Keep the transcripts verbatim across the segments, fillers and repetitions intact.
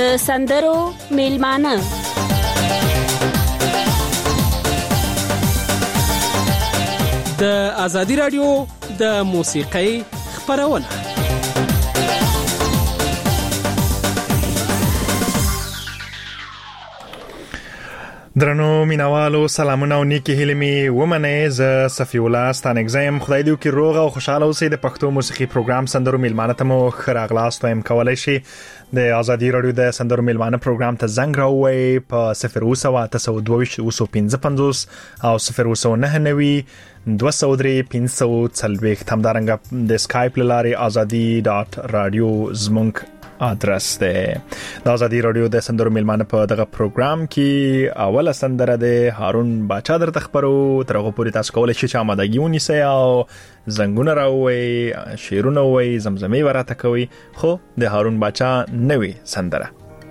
سندرو میلمانه د ازادي رادیو د موسیقۍ خبرونه. درنو مینوالو سلامونه او نیکی هیله می ومنه. ز صفی الله ستانګزم. خدای دې وکړي روغ او خوشاله اوسئ. د پښتو موسیقي پروګرام سندرو میلمانه ته مو خراغلاست وایم کولای شي د ازادي رادیو د سندرو میلمانه پروګرام ته زنګ راووي په صفر اوسه واته سو دوه اوسه پنځه پنځوس او صفر اوسه نه نوي دوه سو درې پنځه څلوېښت همدارنګه د اسکایپ لاري ازادي ډاټ رادیو زمونږ ادرس ده. د ازادي رادیو د سندرو میلمانه په دغه پروګرام کې اوله سندره ده هارون باچا در تخبرو. ترغه پوری تاسو کولای شئ چې آمادګي ونیسئ او زنګونه راووي، شعرونه ووي، زمزمې ورته کوي. خو د هارون باچا نوې سندره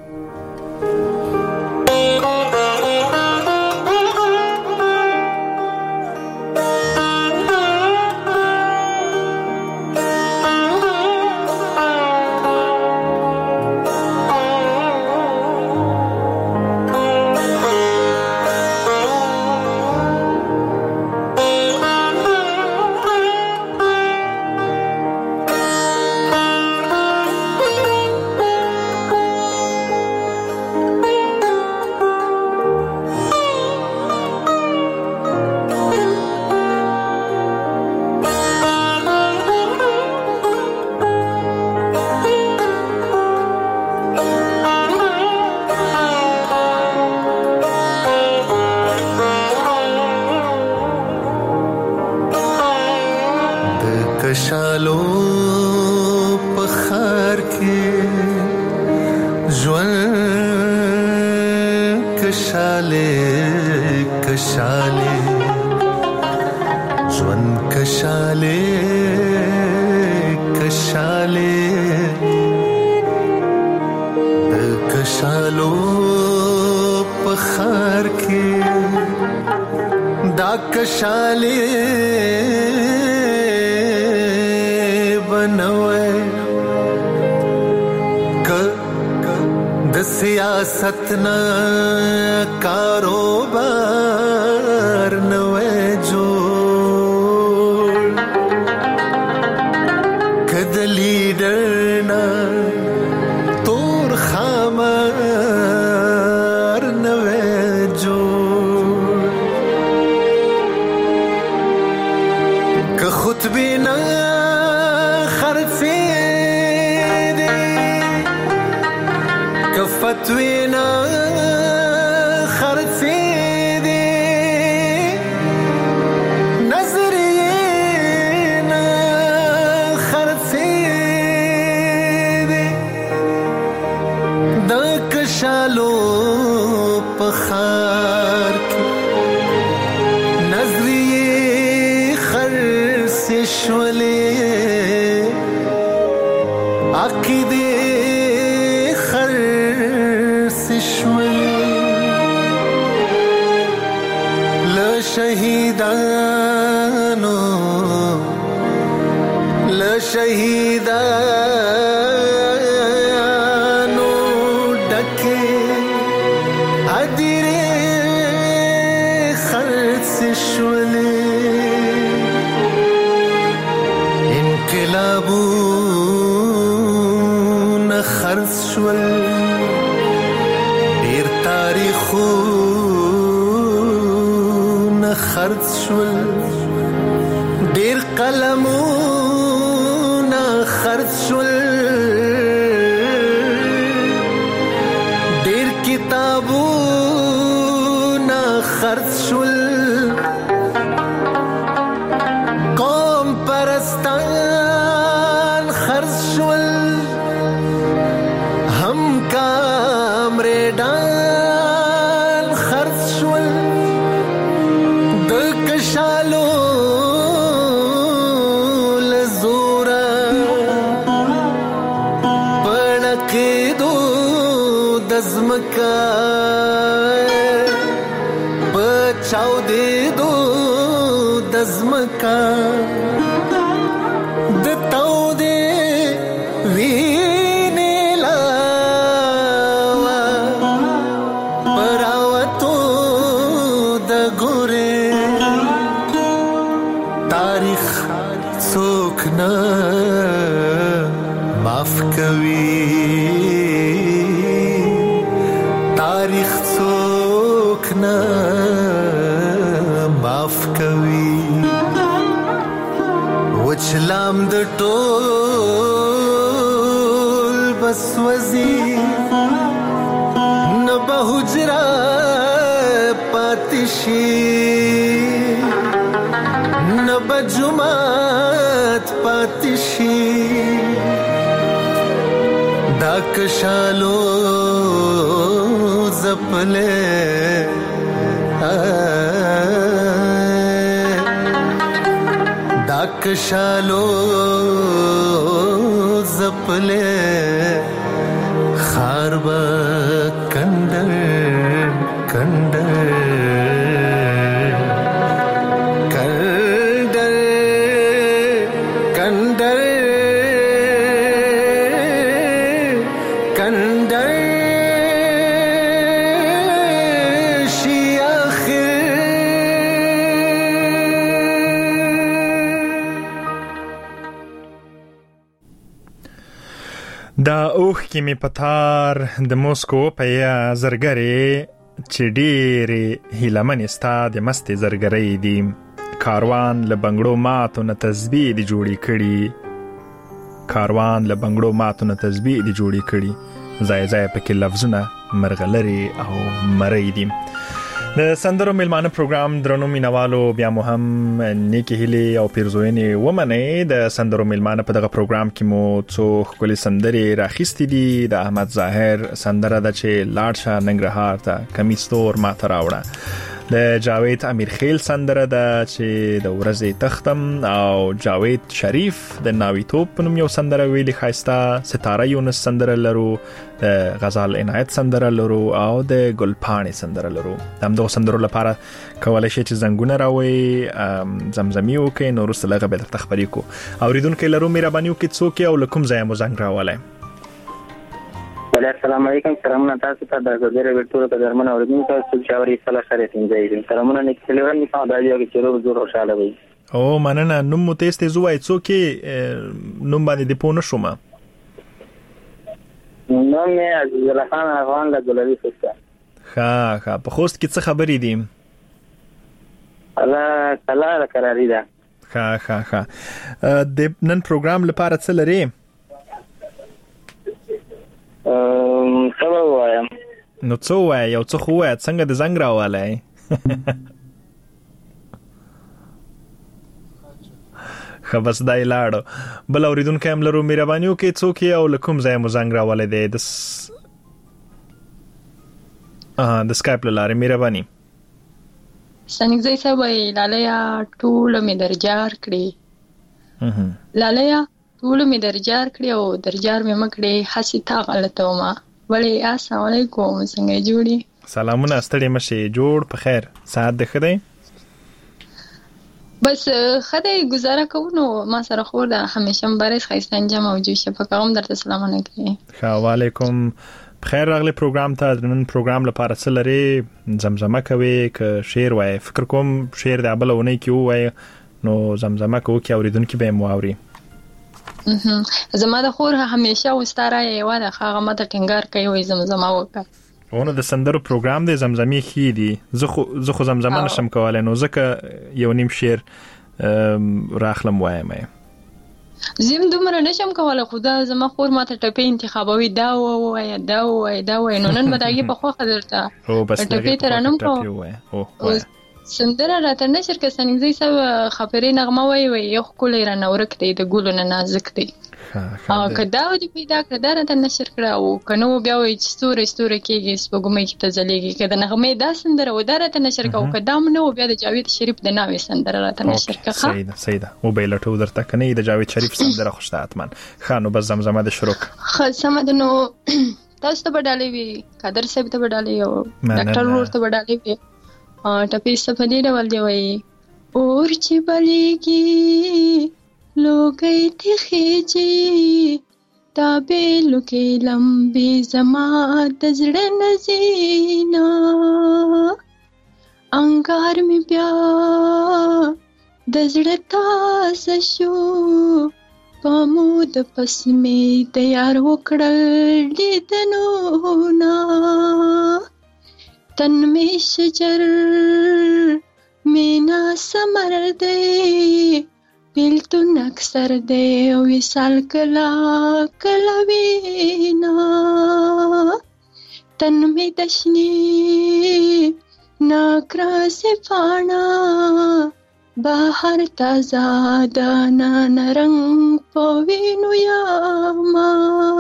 بچاو دې دو دزمکا د تاو دې وینې لا معاف کوي تاریخ څوک نه معاف کوي وچلام د ټول بس وزي نه به حجره پاتشي نه به جمعات پاتشي دا کشالو زپلے دا کشالو زپلے خار با کندر کندر کندر کندر کندر دا اوخ کې می پتار د موسکو په یا زرګری چې ډېرې هیلمن ستا د مستې زرګری دي کاروان له بنګړو ماتو نه تسبیح دی جوړی کړي کاروان له بنګړو ماتو نه تسبیح دی جوړی کړي ځای ځای پکې لفظونه مرغلري او مری دي د سندرو میلمانه پروګرام درنو مینوالو بیا مو هم نیکی هیلې او پیرزوینې ومنئ د سندرو میلمانه په دغه پروګرام کې مو څو ښکلې سندرې راخیستې دي د احمد ظاهر سندره ده چې لاړ شه ننګرهار ته کمیس تور ماته راوړه د جاوید امیر خیل سندره ده چې د ورځې تختم او جاوید شریف د ناویتوب په نوم یو سندره ویلي ښایسته ستاره یونس سندره لرو د غزال عنایت سندره لرو او د ګلپاڼې سندره لرو همدغو سندرو لپاره کولی شئ چې زنګونه راوئ زمزمي وکړئ نو وروسته له هغه بیا درته خبرې کړو اورېدونکي لرو مهرباني وکړئ څوک یې او له کوم ځایه مو زنګ راولی السلام علیکم سلامونه تاسو ته د زړه ورټول په درمنه اوریدونکو تاسو چې اوري صلاح سره تینځي سلامونه نیک سلیوان می په دایو کې چیرې زور خوشاله وي او مننه نوم مو تاسو ته زوای څوک نوم باندې د پونه شوم نو مې عزیز الله خان افغان له ګلوي سسته ها ها په خوست کې څه خبرې دي الله تعالی قراری ده ها ها ها د نن پروګرام لپاره څه لري ام څه وایم نو څه وای یو څه خو وای څنګه د زنګ راوالای خبس دای لاړو بل اوریدونکو هم لرو مهرباني وکړئ څوک یې او لکم ځای مو زنګ راوالای دی د اه د سکایپ لاره مهرباني سنګزي صاحب لالیا ټول مې درجار کړی لالیا ټول مې درجار کړی او درجار مې مکړی حسی تا غلطه ومه ولی السلام علیکم څنګه جوړی سلامونه ستړي مشه جوړ په خیر ساعت د خدای بس خدای گزاره کوونو ما سره خور ده همیشه مبارز خیسته انجام او جو شفقام درته سلامونه کوي ښه وعلیکم بخیر راغلی پروګرام ته نن پروګرام لپاره څه لري زمزمه کوي که شعر وای فکر کوم شعر د ابلونه کې وای نو زمزمه کوي چې اوریدونکو به مو اوري زما د خور همیشه وستاره یو د هغه ماته ټینګار کوي وای زمزمه وکړه ونه د سندرو پروګرام د زمزمي خې دي زه خو زه خو زمزمه نشم کولای نو ځکه یو نیم شعر راخلم وایم زم دومره نشم کولای خدا زما خور ماته ټپې انتخابوي دا وای دا وای دا وای نو نن بداګي په خو خدرته او بس ټپې ترانم کو او سندره راته نشر که سنګزي سب خبرې نغمه وای وای یو کولې را نورک دی د ګلو نه نازک دی ا کدا و دې پیدا کړه راته نشر کړه او کنو بیا وای چې ستوره ستوره کېږي سپوږمۍ کې تزلېږي کده نغمه دا سندره و دا راته نشر کا او کدام نو بیا د جاوید شریف د ناوې سندره راته نشر کړه سیده سیده او بیلټو درته کني د جاوید شریف سندره خوشته اتمن خانو بس زمزمه د شروع خاصه نو تاسو ته بدالې وی قادر صاحب ته بدالې او ډاکټر ورته بدالې وی ټپې سپدې ډول دی وای اور چې بلیږي لوګي تخېږي تابې لوکې لمبې زما د زړه نزینا انګار مې بیا د زړه تاسو شو په مو د پسې مې د یار وکړل لیدنونه تن مې شجر مینا سمر دی بیلتون اکثر دی وصال کلا کلا وینا تن مې دشنی ناکراس پانا بهر تازه دانا نرنګ پوینو یاما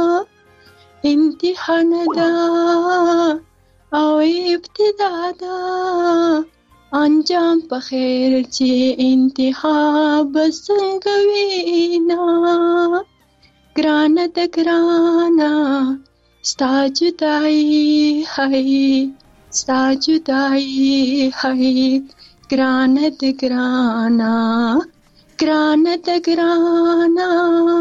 امتحان دا او ابتدا دا انجام په خیر چې انتخاب څنګه وینا ګرانه د ګرانه ستا جدایي هی ستا جدایي هی ګرانه د ګرانه ګرانه د ګرانه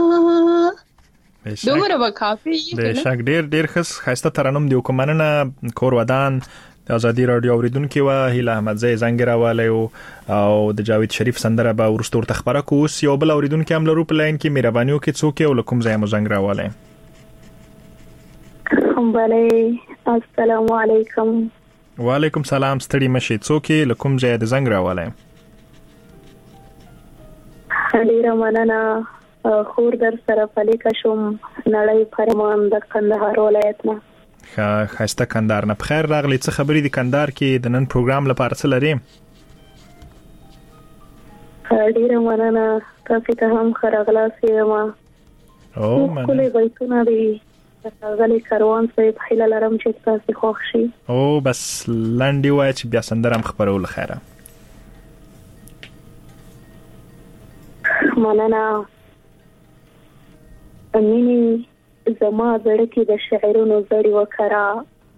دومره به کافي بېشک ډېر ډېر ښه ښایسته ترنم دی وکړو مننه کور ودان د ازادي راډیو اوریدونکي وه هیله احمدزی زنګ راوالی او د جاوید شریف سندره به وروسته ورته خپره کړو. اوس یو بل اوریدونکي هم لرو په لاین کې مهرباني وکړئ څوک یې او له کوم ځایه مو زنګ راوالی؟ بله السلام علیکم. وعلیکم سلام ستړي مشي څوک یې له کوم ځایه د زنګ راوالی؟ ډېره مننه خور در سره پلیکه شوم نړۍ فرمان د کندهار ولایت نه. ښایسته کندهار نه بخیر راغلی. څه خبرې دي کندهار کې د نن پروګرام لپاره څه لرې؟ ډېره مننه تاسې ته هم ښه راغلاست یم. ښکلي بیتونه دي غلی کاروان صاحب هیله لرم چې تاسې خوښ شي. او بس لنډې وایه چې بیا سندره هم خپرو له خیره. مننه. مینې زما زړه کې د شعرونو زړی وکړه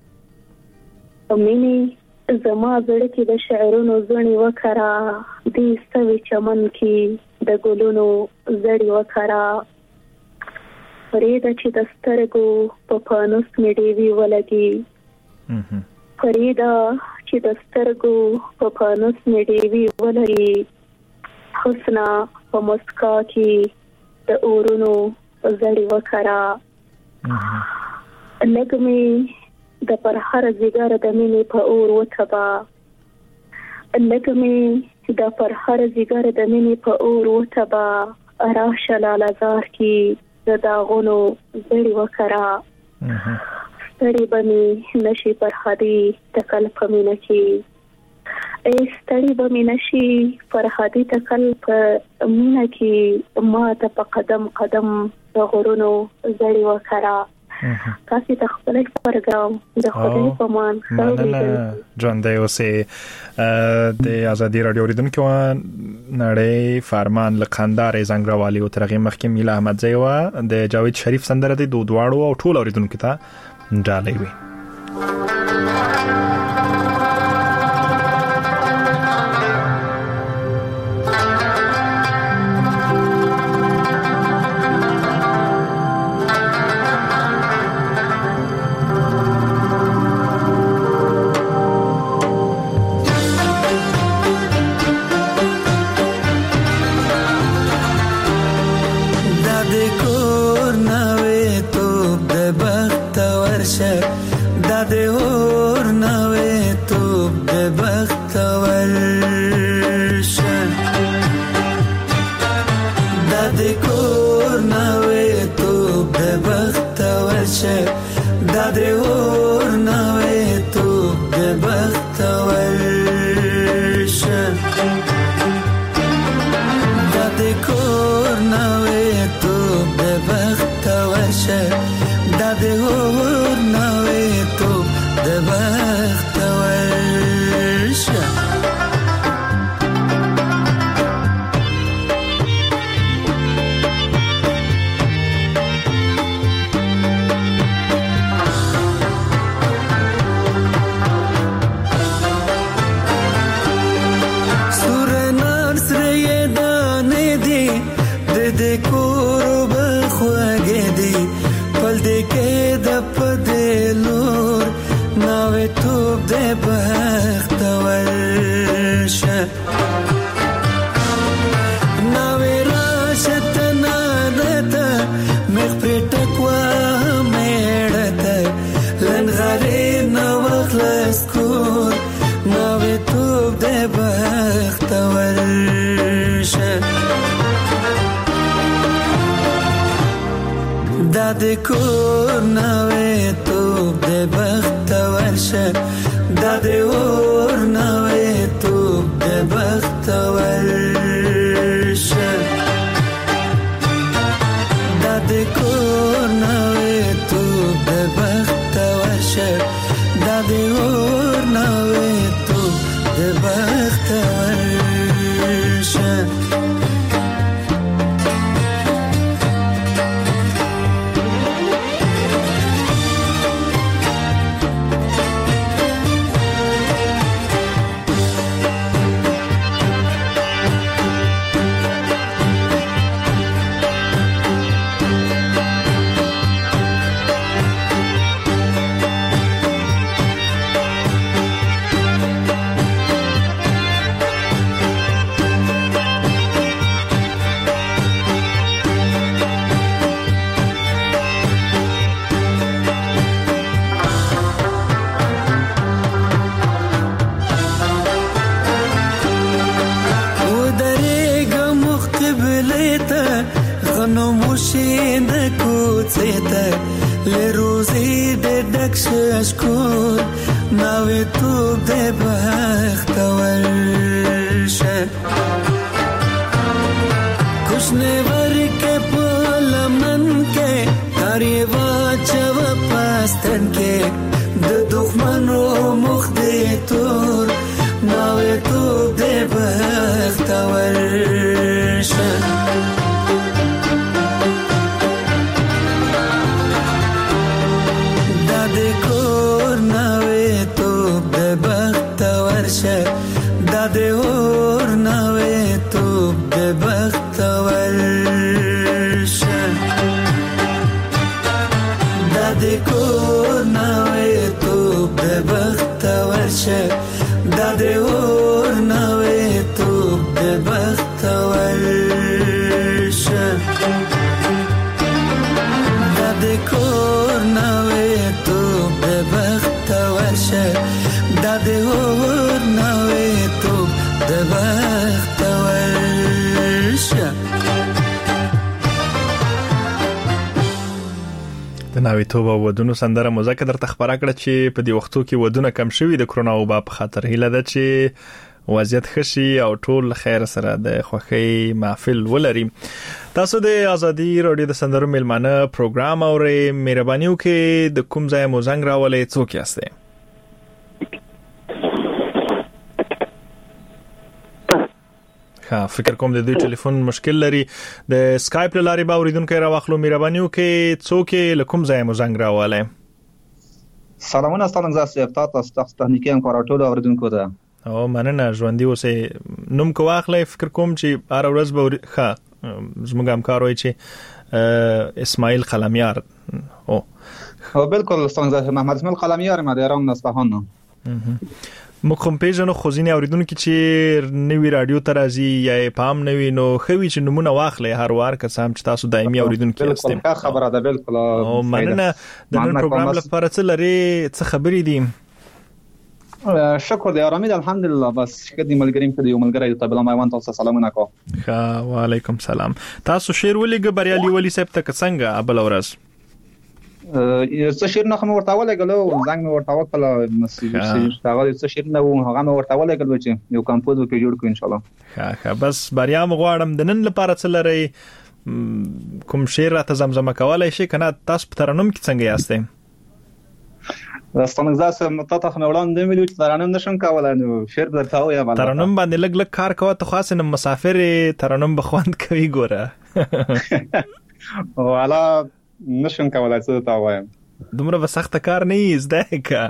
مینې زما زړه کې د شعرونو زړی وکړه دې سوي چمن کې د ګلونو زړی وکړه فریده چې د سترګو په پانوس مې ډیوې ولګي فریده چې د سترګو په پانوس مې ډیوې ولګي حسنا په مسکا کې د اورونو زړی وکړه لګمې د پر هر زیګر د مینې په اور وتبا لګمې د پر هر زیګر د مینې په اور وتبا راشه لالزار کې د داغونو زړی وکړه ستړي به مې نشي پر هدي تکل په مینه کې ای ستړي به مې نشي پر هدي تکل په مینه کې ما ته په قدم قدم د غرونو زړی وکړه. تاسې ته خپل پروګرام د خدای په امان مننه ژوندی اوسئ. د ازادي راډیو اوریدونکو نړۍ فرمان له کندهار زنګ راوالی او تر هغې مخکې میله احمدزی وه د جاوید شریف سندره دی د دواړو او ټول اوریدونکو ته ډالۍ وي. Now we're داد کور نوې توب د بخت ورشه داد اور نوې توب د بخت ورشه داد کور نوې توب د بخت ورشه داد اور نوې توب د بخت ورشه لروزی د دکشش کن ناوی توب د بخت ورشه کشنه ورک پولمن که تاری واچو پستن که د دخمنو مخد تور ناوی توب د بخت ورشه داد اور نوې توب د بخت ورشه داد کور نوې توب د بخت ورشه داد اور نوې توب د بخت ورشه داد کور نوې توب د بخت ورشه داد اور نوې توب د بخت ورشه د ناوې توب او ودونو سندره موزیک درته خبره کړه چې په دې وختو کې ودونه کم شوي د کرونا وبا په خاطر هیله ده چې وضعیت خشي او ټول خیر سره د خوښۍ محفل ولري. تاسو د ازادي رادیو د سندرو میلمانه پروګرام اورئ. مهرباني وکړئ د کوم ځای مو زنګ راولئ، څوک یاستئ؟ فکر کوم د دوی ټلیفون مشکل لري. د اسکایپ لاري به اوریدونکو راوخلو. مهرباني وکړئ څوک له کوم ځای مو زنګ راولئ. سلامونه ستاسو زاسو افتات تاسو تخنیکی همکارا ټول اوریدونکو ته. او مننه ژوندۍ اوسئ. نوم کو واخلئ. فکر کوم چې هر ورځ به ښه زموږ همکار وایي چې اسماعیل قلمیار. او او بالکل ستاسو زاسو محمد اسماعیل قلمیار ما د ایران اصفهان. مخم پیژنو خو ځینې اوریدونکو چې نوی رادیو ته راځي یا پام نوی نو خوي چې نمونه واخلې هر وار که سم چې تاسو دایمي اوریدونکو یاست. بالکل خبره ده. بالکل او مننه د نن پروګرام لپاره څه لري، څه خبرې دي؟ شکر دی آرامي ده الحمدلله. بس کدي ملګریم کدي یو ملګری ته بل ما وان تاسو سلامونه کو. ښه وعلیکم سلام. تاسو شعر ولېګ بریالي ولی صاحب ته څنګه ابل ورځ څه شعر نه کوم ورته ولګلو زنګ مې ورته وکړ مسیج هغه څه شعر نه و هغه مې ورته ولګل چې یو کمپوز وکړو جوړ کړو ان شاء الله. ښه ښه بس بریا مو غواړم. د نن لپاره څه لري؟ کوم شعر راته زمزمه کولای شي کنه؟ تاسو په ترنم کې څنګه یاستئ؟ راستانه زاسه متته خو وړاندې ملي چې ترنم نشم کولای نو شعر درته وایم. ترنم باندې لګ لګ کار کوه ته خاص نه مسافر ترنم بخوند کوي ګوره. والا نشم کولای څه ته وایم. دومره وسخت کار نه زده کا.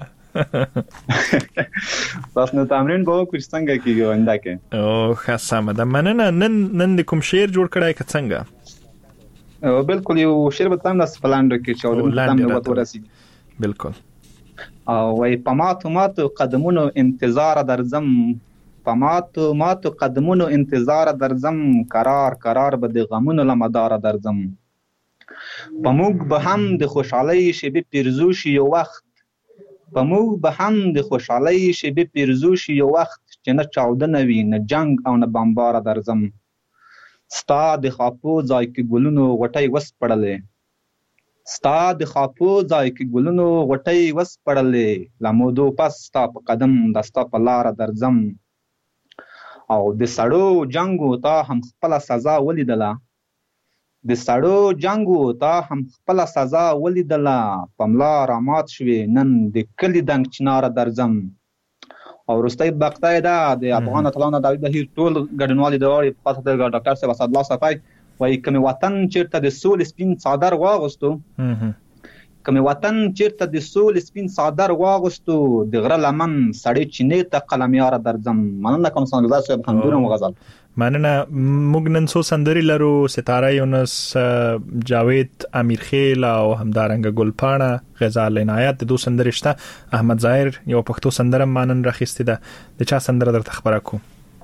تاسو نو تمرین به وکړئ څنګه کیږي انده کې. او خاصه ده. مننه. نن نن کوم شعر جوړ کړای ک څنګه؟ او بالکل یو شعر به تاسو نس پلاند کې چې ولې تاسو نو ورسې. بالکل. او وای پماتو ماتو قدمونو انتظار درزم پماتو ماتو قدمونو انتظار درزم قرار قرار به د غمونو لمدار درزم پموږ به هم د خوشحالۍ شیبې پیرزو شي یو وخت پموږ به هم د خوشحالۍ شیبې پیرزو شي یو وخت چې نه چاودنه وي نه جنگ او نه بمبار درزم ستا د خاپو ځای کې ګلونو غټۍ وسپړلې ستا د خاپو ځای کې ګلونو غوټۍ وسپړلې له مودو پس ستا په قدم د ستا په لاره درځم او د سړو جنګو تا هم خپله سزا ولیدله د سړو جنګو تا هم خپله سزا ولیدله په ملا رامات شوې نن د کلي دنګ چناره درځم او وروستی بقطه ده د افغان اتلانو داوود بهیر ټول ګډونوالي د واړې په خاطر د ډاکټر صاحب اسدالله صفای وایي که مې وطن چېرته د سولې سپین څادر واغوستو که مې وطن چېرته د سولې سپین څادر واغوستو د غره لمن سړې چینې ته قلمیاره درځم. مننه کوم سندرزاد صاحب همدونه وغزل. مننه. موږ نن څو سندرې لرو، ستاره یونس، جاوید امیرخیل او همدارنګه ګلپاڼه، غزال عنایت، د دوه سندرې شته. احمد ظاهر یو پښتو سندره مانن راخیستې ده، د چا سندره درته خبره کو؟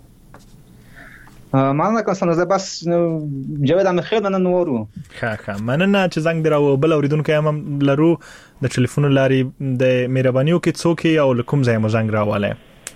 مننه کوم سندرزاد بس جاوید امیرخیل نن وورو. ښه ښه مننه چې زنګ دراو. بل اوریدونکو هم لرو د ټلیفون لارې د مهرباني وکړئ څوک یې او له کوم ځای مو زنګ راوالی؟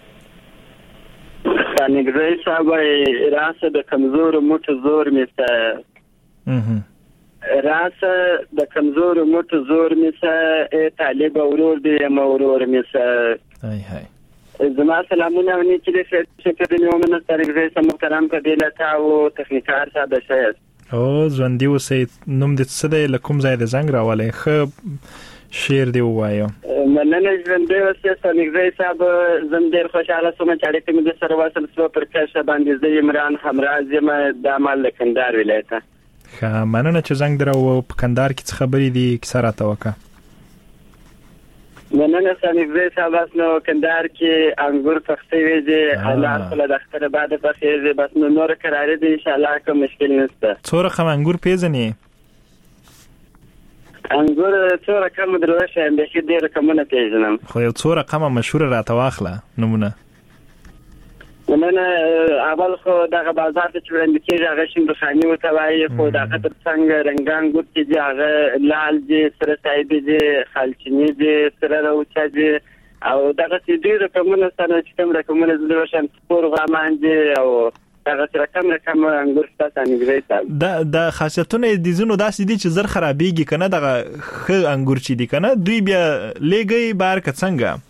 نګزی صاحب راسه د کمزورو موټو زور میسه راسه د کمزورو موټو زور میسه ای طالب ورور دی یم ورور میسه. ای های زما سلامونه و نیکی دی شکر دی میومن است نګزی صاحب محترم قبیلتا و تخنیکار صاحب شاید او ژوندي اوسئ. نوم دې څه دی، له کوم ځای د زنګ راوالی؟ ښه شعر دی ووایو. مننه ژوندی اوسئ نګزی صاحب. زم ډېر خوشحاله شوم چې اړیکې مې درسره وصل شوه. پر کرښه باندې زه عمران همراز یم، دا مال د کندهار ولایته. ښه مننه چې زنګ دراو. په کندهار کې څه خبرې دي، کیسه راته وکړه. مننه نګزی صاحب. بس نو کندهار کې انګور پخڅوي دي، انار خپله د اختر بعد پخېږي، بس نو نور کراري دي انشاءالله، کوم مشکل نشته. څو رقم انګور پیژنې؟ انګور څو رقم دروشه هم بیخي ډېر رقمونه پیژنم، خو یو څو رقمه مشهوره راته واخله نمونه. مننه. اول خو دغه بازار ته چې وړاندې کېږي هغه شینډوخاني ورته وایي، خو د هغه تر څنګ رنګان ګوت چې دي هغه لال دي، سره صاحبي دي، خالچیني دي، سره روچه دي او دغسې ډېر رقمونه سره چې کوم رقمونه زه دروشم سپور غامان دي او دغسې رقم رقم انګور شته نګزی صاحب. د خاصیتونه د ځینو داسې دي چې زر خرابېږي که نه، دغه ښه انګور چې دي که نه دوی بیا لیږئ بهر که څنګه؟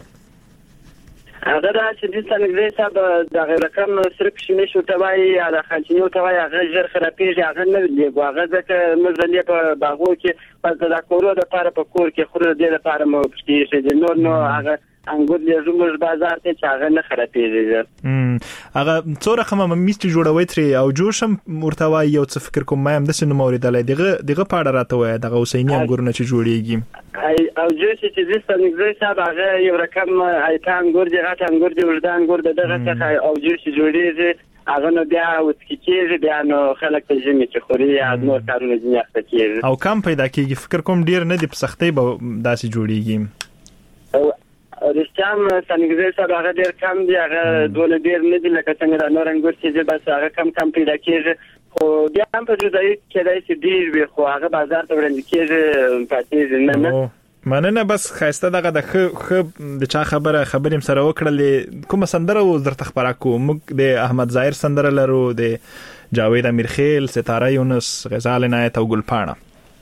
هغه دا چې دلته نګزی صاحب دغه رقم صرف شمیش ورته وایي یا د خالچیني ورته وایي، هغه ژر خرابېږي، هغه نه لیږو. هغه ځکه موږ د دې په باغو کې بس د کورو دپاره په کور کې خورو، د دې لپاره مو پکې دي. نور نو هغه انګور لیږو موږ بازار ته چې هغه نه خرابېږي ژر. هغه څو رقمه ممیز چې جوړوئ ترې او جوش هم ورته وایي یو څه فکر کوم ما هم داسې نوم اورېدلی. دغه دغه په اړه راته وایه، دغه حسیني انګورونه چې جوړېږي او جوش چې دلته نګزی صاحب هغه یو رقم ایته انګور دي، غټ انګور دي، اوږده انګور د دغه څخه او جوش جوړېږي، هغه نو بیا وڅکي کېږي، بیا نو خلک په ژمي کې خوري یا نور کارونه ځینې اخته کېږي او کم پیدا کېږي. فکر کوم ډېر نه دي، په سختۍ به داسې جوړېږي. رښتیا هم نګزی صاحب هغه ډېر کم دي، هغه دونه ډېر نه دي لکه څنګه دا نور انګور چې دي، بس هغه کم کم پیدا کېږي. خو بیا هم په جدایي کېدای شي ډېر وي، خو هغه بازار ته وړاندې کېږي پاتېږي نه نه. مننه. بس ښایسته دغه د ښه ښه د چا خبره خبرې م سره وکړلې. کومه سندره اوس درته خپره کوو؟ موږ د احمد ظاهر سندره لرو، د جاوید امیرخیل، ستاره یونس، غزال عنایت او ګلپاڼه.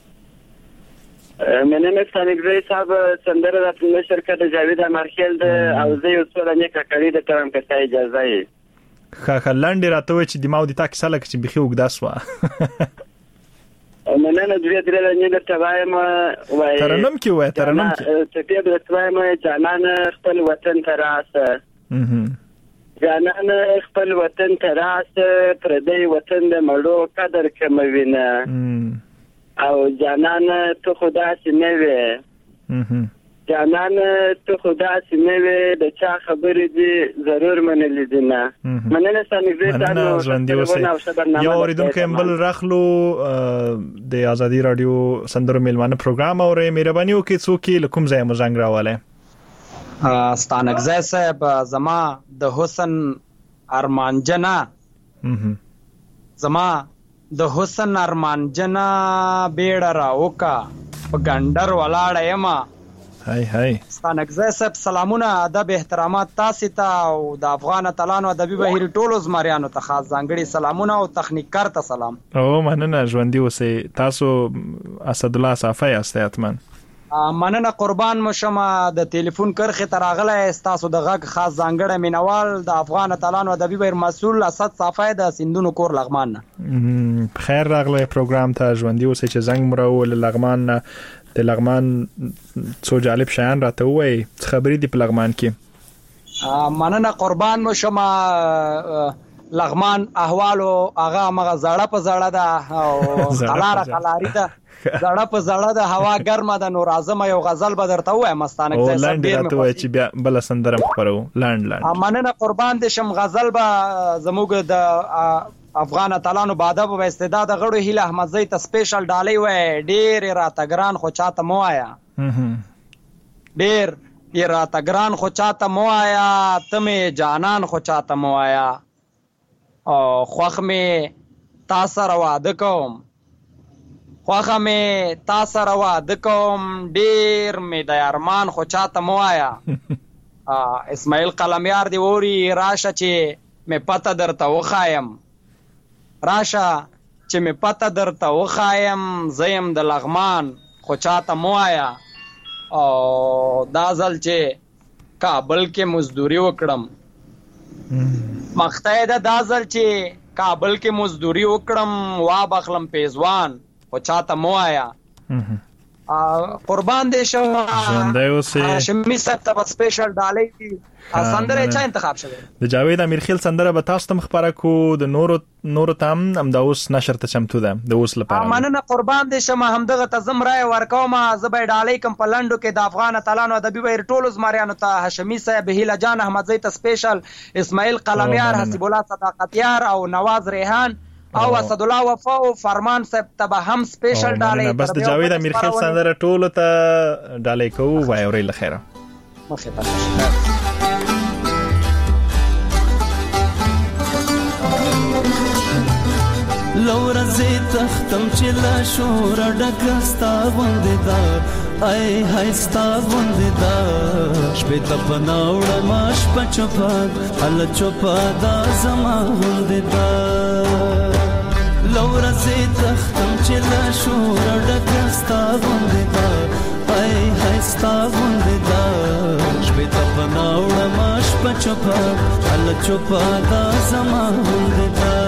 مننه نګزی صاحب. سندره راته نشر کړه د جاوید امیرخیل ده او زه یو څو دانې ککړې درته وایم که ستا اجازه یې. ښه ښه لنډې راته وایي چې د ما او د تا کیسه لکه چې بیخي اوږده سوه. مننه. دوې درې دانې درته وایم. ترنم کې ووایه. ترنم کې ټپې درته وایم. جانان خپل وطن ته راسه، جانان خپل وطن ته راسه، پردی وطن د مړو قدر کموینه او جانان تو خدا سي نه وي، جانان تو خدا سي نه وي، د چا خبرې دي ضرور منلې دي نه. مننه سانګزی. یو اوریدونکی بل راخلو د ازادي رادیو سندرو میلمانه پروګرام اوري، مهرباني وکړئ څوک له کوم ځای مو زنګ راوالی؟ ستانګزی صاحب زما د حسن ارمانجنا، زما د حسن ارمانجنا بیړه راوکا په ګندر ولاړه یما هاي هاي ستانکزی صاحب سلامونه ادب احترامات تاسو ته او د افغان اتلانو ادبي بهیر ټولو زمریانو ته خاص ځانګړي سلامونه او تخنیکار ته سلام. او مننه ژوندۍ اوسئ. تاسو اسدالله صافی یاست اتمن؟ مننه قربان مشم. د ټلیفون کرخه تراغله تاسو د غږ خاص ځانګړی مینوال د افغان اتلانو ادبي بهیر مسؤل اسد صافی د سندونو کور لغمان نه. خیر راغله پروګرام ته ژوندۍ اوسئ چې زنګ مرو لغمان نه د لغمان څو جالب شیان راته وایي. څه خبرې دي په لغمان کې؟ مننه قربان مشم. لغمان احوالو هغه مغه زړه په زړه ده او قلاره قلاری ده زړه په زړه ده هوا ګرمه ده. نو راځم یو غزل به درته وایم مستانک ځای سم ډیر مې خوښ چې بیا بل سندرم خبرو لاند لاند. مننه قربان دې شم. غزل به زموږ د افغان اتلانو باده په استعداد غړو هیله احمدزی ته سپیشل ډالۍ وای. ډیر راته ګران خو چاته مو آیا ډیر یې راته ګران خو چاته مو آیا ته مې جانان خو چاته مو آیا او خوخ مې تا سره واده کوم خوخه مې تا سره واده کوم ډیر مې د ارمان خو چاته مو آیا. اسماعیل قلمیار دی ووري راشه چې مې پته درته وخایم راشه چې مې پته درته وخایم زیم د لغمان خو چاته مو آیا. او دا ځل چې کابل کې مزدوري وکړم مخته ده دا ځل چې کابل کې مزدوري وکړم وا بخلم پیزوان خو چاته مو آیا. قربان دې شم. ژوندۍ اوسئ. هاشمي صاحب ته سپیشل ډالۍ سندره چا انتخاب شوه؟ د جاوید امیرخیل سندره به تاسو ته خبره کو د نورو نورو تام هم د اوس نشر ته چمتو ده د اوس لپاره. مننه قربان دې شم. همدغه تزم رای ورکوم زبې ډالۍ کم پلندو کې د افغان اتلانو ادبي بهیر ټولو زمریانو ته هاشمي صاحب هیله جان احمدزی ته سپیشل اسماعیل قلمیار حسیب الله صداقتیار او نواز ریحان او اسدالله وفا او فرمان صاحب ته هم سپیشل ډالۍ. بس د جاوید امیرخیل سندره ټولو ته ډالۍ کوو. وای اوري لخيره مخه ته لور زه تختم چې لا شور ډکستا باندې دا ای هاي ستا باندې دا شپه ته بناوړه ماش پچپاد ال چوپا دا زما باندې دا لور زه تختم چې لا شور ډکستا باندې دا ای هاي ستا باندې دا شپه ته بناوړه ماش پچپاد ال چوپا دا زما باندې دا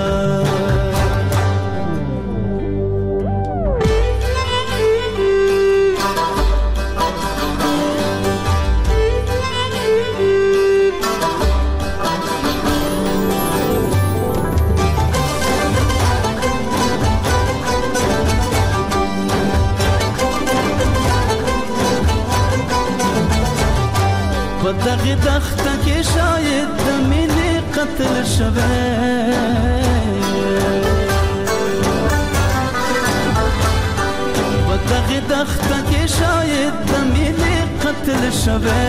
دغه دخته کې شاید د مینې قتل شوه په دغه دخته کې شاید د مینې قتل شوه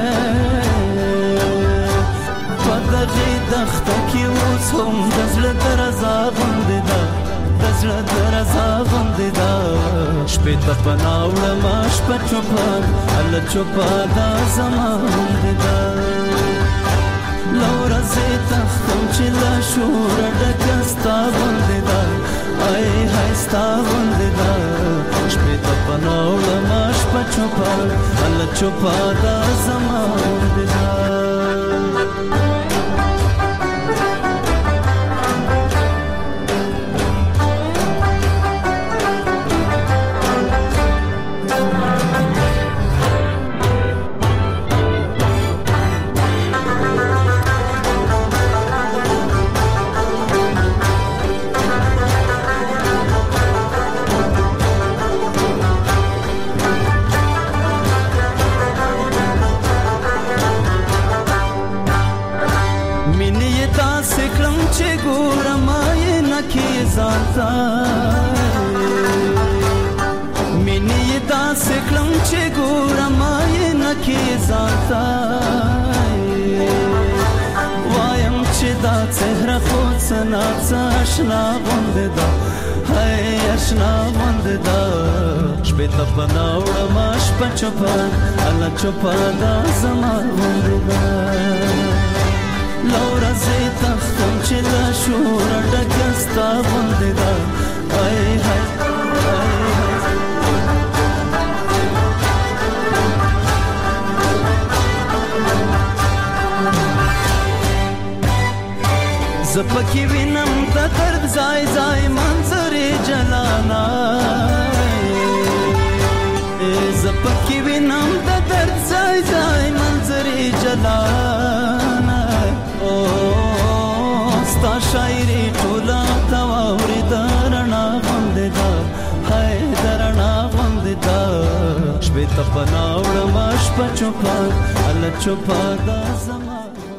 په دغه دخته کې اوس هم د زړه درزا غوندې ده د زړه درزا غوندې ده شپې ته پناوړه ما شپه چوپان هله چوپا دا زما غوندې ده له ورځې تختم چې له شوره ډکه ستا غوندې ده ای های ستا غوندې ده شپې ته پناوړه ما شپه چوپان هله چوپا دا زما غوندې ده مینی دا سکلم چې ګورم یې نکي ځانتا وایم چې دا څهره خو څنا آشنا غوندې ده هاي آشنا غوندې ده شپې ته پناه وړم شپه چوپه الله چوپه دا زما غوندې ده له ورځې تختم چې له شوره ډکه ستا غوندې ده هی هی زپکی وینم د درد ځای ځای منظرې جلانا زپکی وینم د درد ځای ځای منظرې جلانا او ستا شاعري ټوله تا واورې د رڼا غوندې ده هی د رڼا غوندې ده شپې ته پناه وړم شپه چوپه الله چوپه دا زما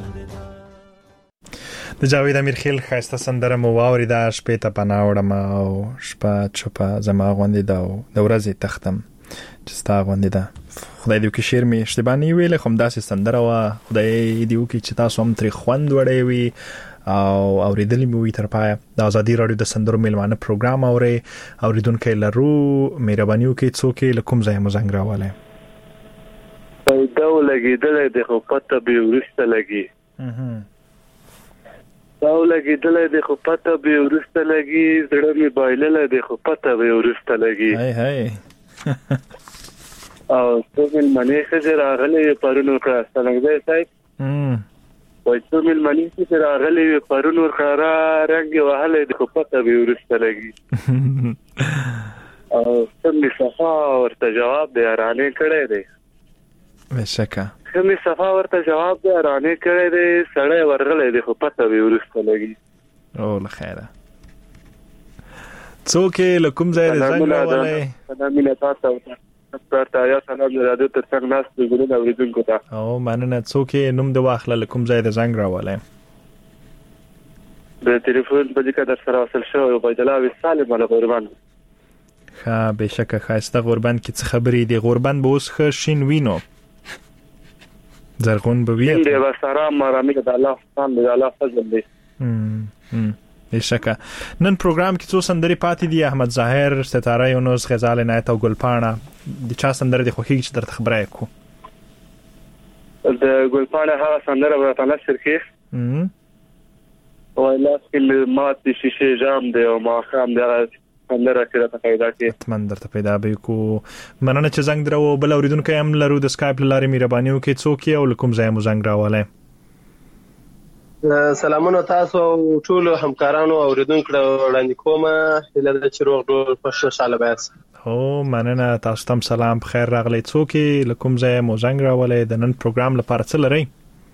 د جاوید امیرخیل خاسته سندره مو واوریده شپې ته پناه وړم او شپه چوپه زما غوندې ده او د ورځې تختم چې ستا غوندې ده خدای دې وکړي شعر مې اشتباه نه ویلې خو همداسې سندره وه خدای دې وکړي چې تاسو هم ترې خوند وړی وي او اورېدلی مې وي تر پایه د ازادي راډیو د سندرو میلمانه پروګرام اورئ اورېدونکی لرو مهرباني وکړئ څوک یې له کوم ځایه مو زنګ راولی پیدا ولګېدلی دی خو پته بې وروسته لګي دا ولګېدلی دی خو پته بې وروسته لګي زړه مې بایللی دی خو پته بې وروسته لګي او څو مېلمنې ښځې راغلې وې پرون ورکړه ستنګزی صاحب وایي څو مېلمنې ښځې راغلې وې پرون ورکړه را رنګ یې وهلی دی خو پته بې وروسته لګي او څه مې صفا ورته جواب دی حیرانې کړی دی بېشکه ښه مې صفا ورته جواب دی حیرانې کړی دی سړی ورغلی دی خو پته بې وروسته لګي او له خیره څوک یې له کوم ځای د زنګ راولی مینه تا ته ورته یا سلام د راډیو تر څنګ ناست ګلونه اورېدونکو ته او مننه څوک یې نوم د واخله له کوم ځای د زنګ راولی د تلیفون په دې کې در سره وصل شوی عبیدالله وصال مله غوربند ښه بېشکه ښایسته غوربند کې څه خبرې دي غوربند به اوس ښه شین وینو زرغون به وي دی به سلام آرامي د الله خان د الله فضل دی بېشکه نن پروګرام کې څو سندرې پاتې دي احمد ظاهر ستاره یونس غزال عنایت او ګلپاڼه د چا سندره دې خوښېږي چې درته خبره یې کړو د ګلپاڼه هغه سندره به راته نشر کړي وایي لاس کې مې مات د شیشې جام دی او ماښام دی هغه سندره چې راته پیدا کړي حتمن درته پیدا به یې کړو مننه چې زنګ درو بل اورېدونکی هم لرو د سکایپ له لارې مهرباني وکړئ څوک یې او له کوم ځایه مو زنګ راولی سلامونه تاسو ټولو همکارانو اوریدونکو وړاندې کوم هیله ده چې روغ ډول خوشاله یاست هو مننه تاسو ته سلام بخیر راغلی څوک یې له کوم ځایه مو زنګ راولی د نن پروګرام لپاره څه لرئ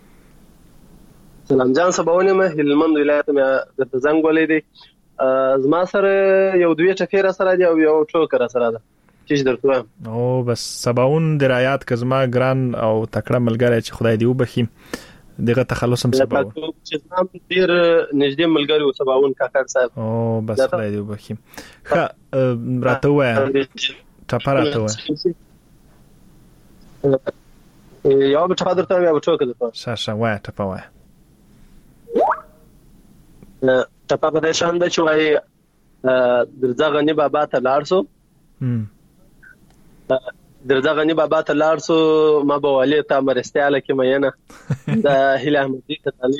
سلام جان سباونه مې هلمند ولایت مې د زنګ ولې دی زما سره یو دوی ټکی را سره دی او یو ټوک را سره ده چې درته وایم او بس سباون درایات کزما ګران او تکړه ملګری چې خدای دې وبخي دغه تخلص هم سباون چې زما ډیر نږدې ملګری او سباون کاکړ صاحب او بس خدای دې وبخي ښه راته وای ټپه راته وای یو به ټپه درته یو ټوک درته شاشه وای ټپه وای ټپه په دې شان ده چې وایي درځه غنی بابا ته لاړ شو درځه غنی بابا ته لاړ شو ما به والي ته مرستیاله کې مینه د هیله احمدي کتالي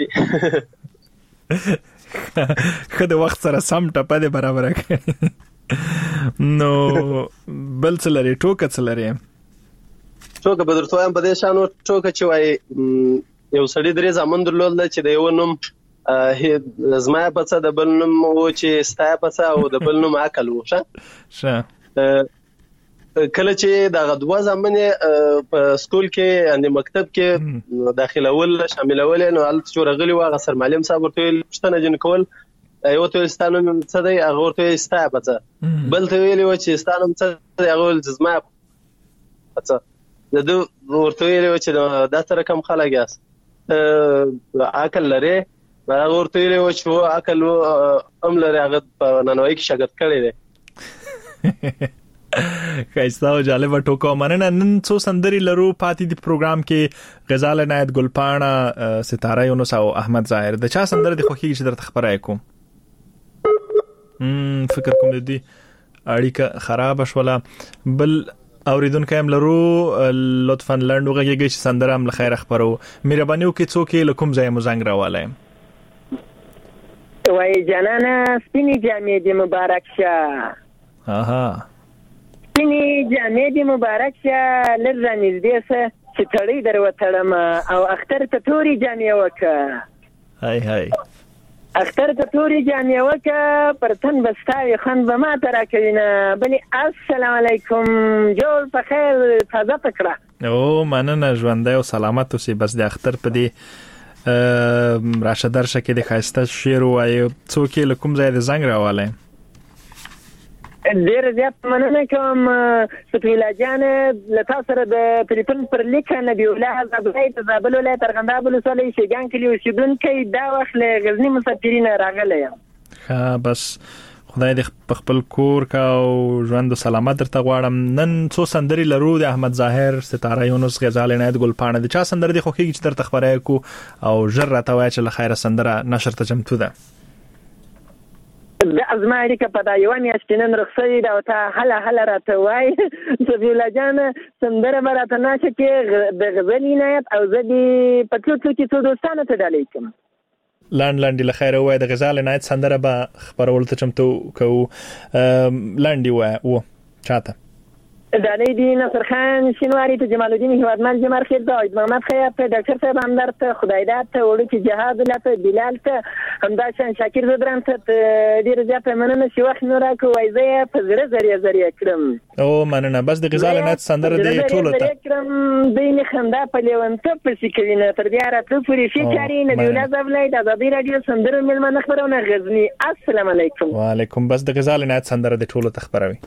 خو د وخت سره سم ټپه دې برابر کړي نو بل څه لري ټوکه څه لري ټوکه به درته وایم په دې شان ټوکه چې وایي یو سړي درې زامن درلودل چې د یو نوم زما په څه د بل نوم و چې ستا په څه او د بل نوم عقل و ښه ښه کله چې د غدوا زمانه په سکول کې ان مکتب کې داخلول شاملول نو حالت چې ورغلی و غسر معلم صاحب ورته پښتنه جن کول یو ته ستانو څه دی هغه ورته ستا په څه بل ته ویلی و چې ستانو څه دی هغه زما په څه د ورته ویلی و چې دا سره کم خلک یاست عقل لري هغه ورته ویلی و چې عقل هم لري هغه په ننوي کې شاګرد کړی دی خایسته او جالبه ټوکه مننه نن څو سندري لرو پاتې دی پروګرام کې غزال عنایت ګلپاڼه ستاره یونس او احمد ظاهر د چا سندره د خوخي چې درته خبره کوم ام فکر کوم دی اړیکه خراب شوله. بل اوریدونکو هم لرو، لطفا لنډ وغږیږئ چې سندره هم له خیره خپرو. مهرباني وکړئ څوک یې له کوم ځایه مو زنګ راوالی؟ وای جانانه سپینې جامې دې مبارک شه. اها سپینې جامې دې مبارک شه، لږ رانږدې شه چې تړۍ در وتړم او اختر ته تورې جامې وکړه. هاي هاي اختر ته تورې جامې وکړه، پر تن به ستاوي خوند به ما ته راکوي نه. بلې السلام علیکم، جوړ په خیر، تازه په کړه. او مننه، ژوندی او سلامت اوسئ. بس د اختر په دې راشه درشه کې د ښایسته شعر ووایو. څوک یې له کوم ځای د زنګ راوالی؟ ډېره زیات مننه کوم صفي الله جان، له تا سره د تلیفون پر لیکه نبي الله زابلۍ د زابل ولایت ارغنداب ولسوالۍ شیګان کلي اوسېدونکی، دا وخت له غزني مسافرینه راغلی یم. ښه، بس خدای دې په خپل کور کا او ژوند سلامت درته غواړم. نن څو سندرې لرو، د احمد ظاهر، ستاره یونس، غزال عنایت ګلپاڼه. د چا سندره دې خوښیږي چې درته خپره کو او ژر راته وایه چې له خیره سندره نشر ته چمتو ده؟ د ازما اړیکه په دا یوه میاشتې نن رخصتي ده او تا هله هله راته وایي. صفي الله جان سندره به راته ناشه کې د غزل عنایت او زه دې په تلو تلو کې څو دوستانو ته ډالۍ کوم. لاند لاندې له خیره وای، د غزال عنایت سندره به خبرول ته چمتو کوو. لاندې وای و چاته دانی دی نصر خان شینواری ته، جمال الدین هیوادمند، جمال خیر ته، عید محمد خیاط ته، ډاکټر صاحب همدرد ته، خدایداد ته، وړوکی جهاد الله ته، بلال ته، همداشان شاکر زدران ته. ډېر زیات مننه چې وخت مو راکړ. وای زه یې په زړه ذریعه ذریعه کړم. او مننه. بس د غزال عنایت سندره دې ټولو ته کړم. دوی نه خندا په لیونتوب پسې کوي نه. تر بیا راتلو پورې ښې کاري. نبي الله زابلۍ د ازادي راډیو سندرو مېلمانه خپرونه غزني. السلام علیکم. وعلیکم. بس د غزال عنایت سندره دې ټولو ته خپروي.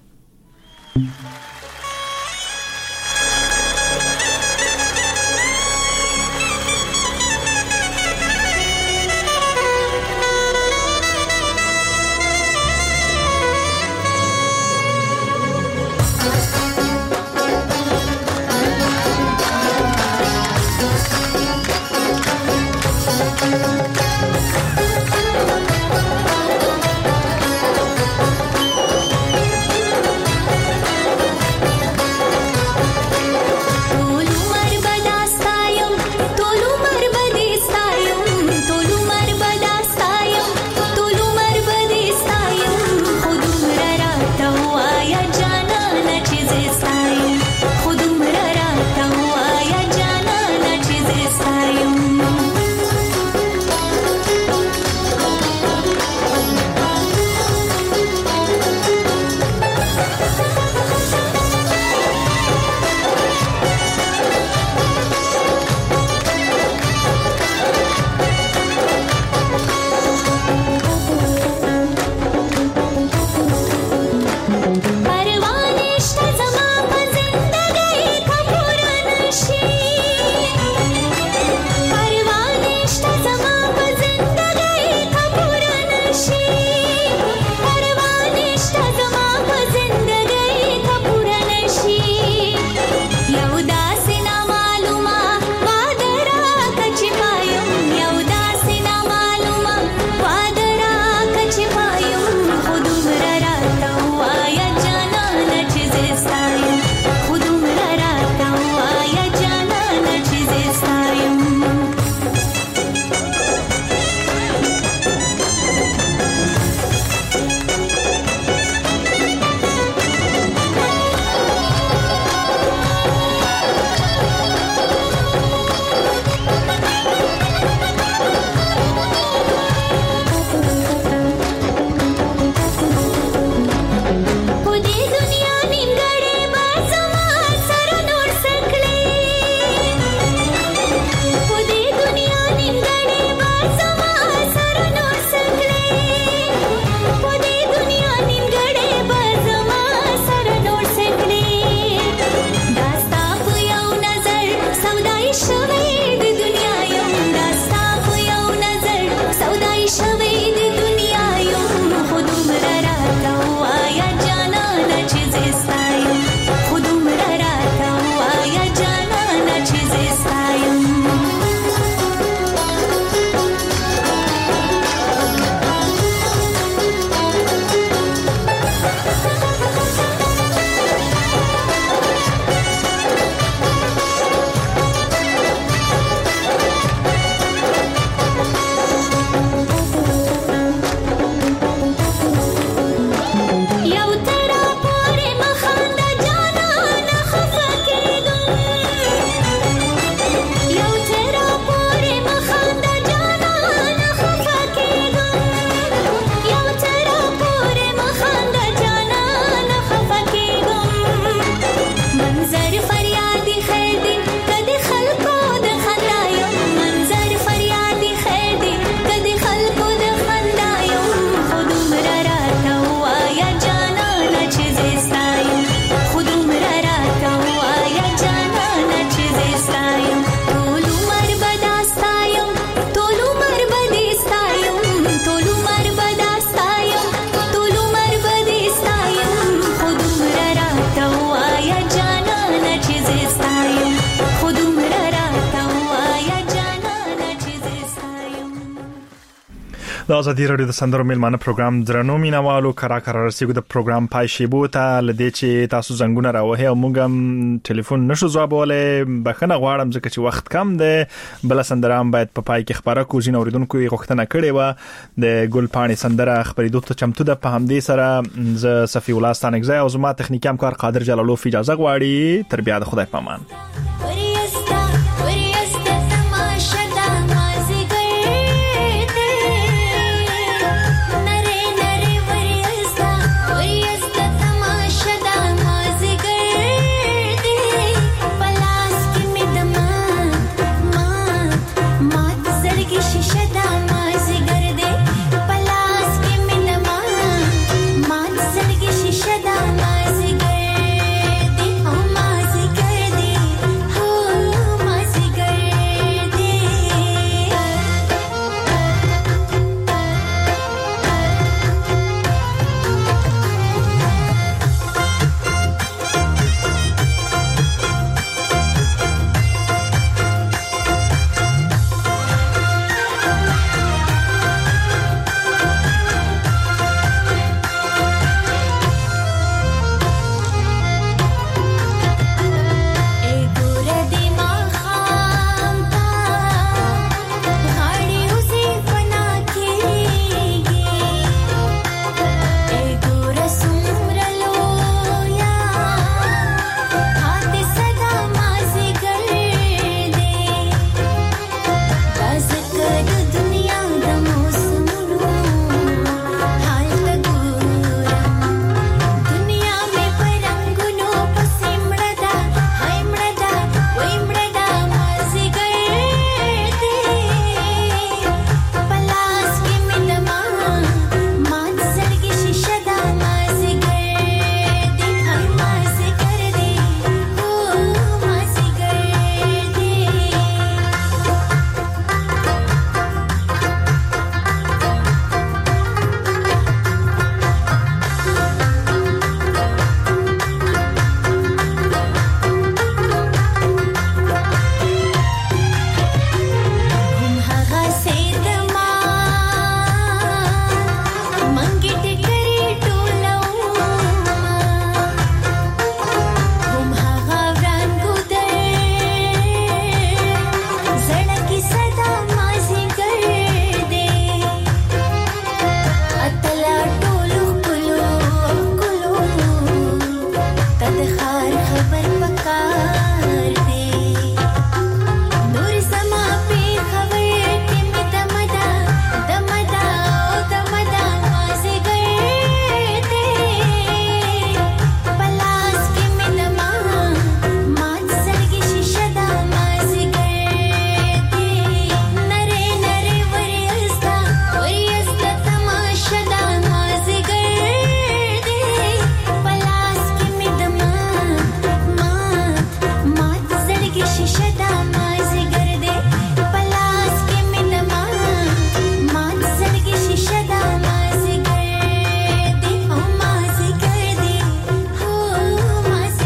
د ازادي رادیو د سندرو میلمانه پروګرام درنو مینوالو کرا کرا رسیدو د پروګرام پای شیبو ته لدې چې تاسو زنګونه راوهي او موږ هم ټلیفون نشو ځوابولای بخنه غواړم ځکه چې وخت کم دی بل سندرام باید په پای کې خبره کو ځین اوریدونکو یې غوښتنه کړې و د ګل پاڼې سندره خبرېدو ته چمتو ده په همدې سره ز صفی الله ستانګزای او زما تخنیکی همکار قادر جلالوف اجازه غواړي تر بیا د خدای پامان.